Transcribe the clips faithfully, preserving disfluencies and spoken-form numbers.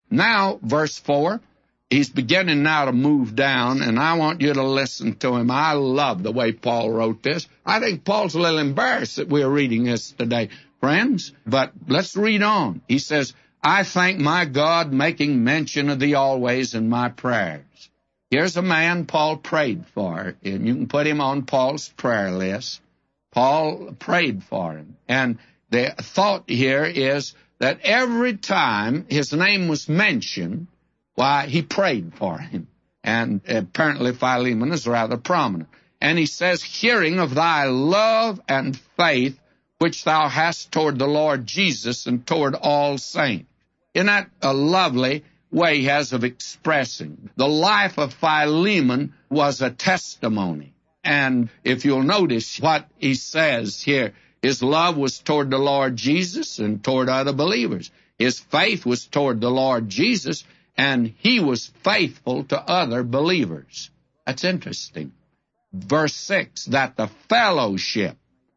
Now, verse four, he's beginning now to move down, and I want you to listen to him. I love the way Paul wrote this. I think Paul's a little embarrassed that we're reading this today, friends, but let's read on. He says, I thank my God, making mention of thee always in my prayers. Here's a man Paul prayed for, and you can put him on Paul's prayer list. Paul prayed for him, and the thought here is that every time his name was mentioned, why, he prayed for him. And apparently Philemon is rather prominent. And he says, hearing of thy love and faith, which thou hast toward the Lord Jesus and toward all saints. Isn't that a lovely way he has of expressing? The life of Philemon was a testimony. And if you'll notice what he says here, his love was toward the Lord Jesus and toward other believers. His faith was toward the Lord Jesus, and he was faithful to other believers. That's interesting. Verse six, that the fellowship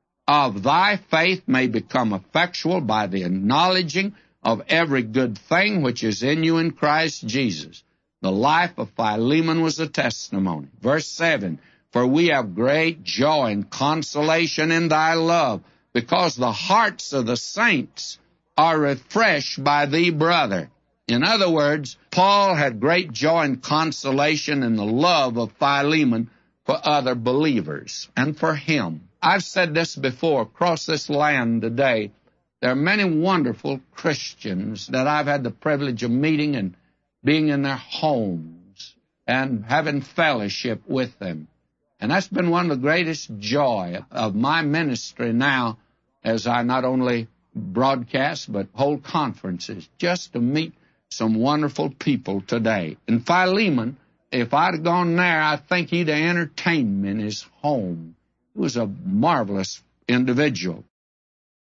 of thy faith may become effectual by the acknowledging of every good thing which is in you in Christ Jesus. The life of Philemon was a testimony. Verse seven, for we have great joy and consolation in thy love, because the hearts of the saints are refreshed by thee, brother. In other words, Paul had great joy and consolation in the love of Philemon for other believers and for him. I've said this before, across this land today, there are many wonderful Christians that I've had the privilege of meeting and being in their homes and having fellowship with them. And that's been one of the greatest joy of my ministry now, as I not only broadcast but hold conferences, just to meet some wonderful people today. And Philemon, if I'd have gone there, I think he'd have entertained me in his home. He was a marvelous individual.